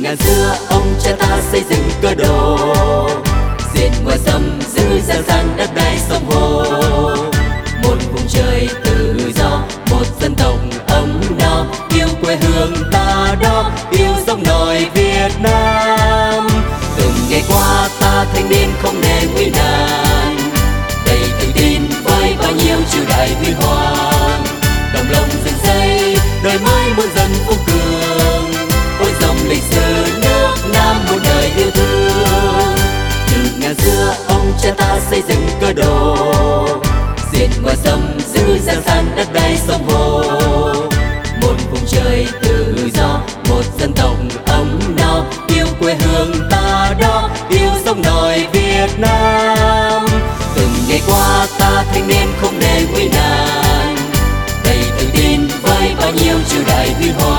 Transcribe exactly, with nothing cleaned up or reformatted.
ngàn xưa ông cha ta xây dựng cơ đồ, diệt ngoài xâm giữ giang san đất đai sông hồ. Một vùng trời tự do, một dân tộc ấm no, yêu quê hương ta đó, yêu dòng nổi Việt Nam. Từng ngày qua ta thanh niên không nề nguy nan, đầy tự tin với bao nhiêu triều đại huy hoàng. Đồng lòng dựng xây đời mới muôn dân phú cường, ôi dòng lịch sử nước Nam một đời yêu thương. Từ ngàn xưa ông cha ta xây dựng cơ đồ, diệt ngoài xâm giữ giang san đất đai sông hồ. Một vùng trời tự do, một dân tộc ấm no, yêu quê hương ta đó, yêu dòng nổi Việt Nam. Từng ngày qua ta thanh niên không nề nguy nan, đầy tự tin với bao nhiêu triều đại huy hoàng.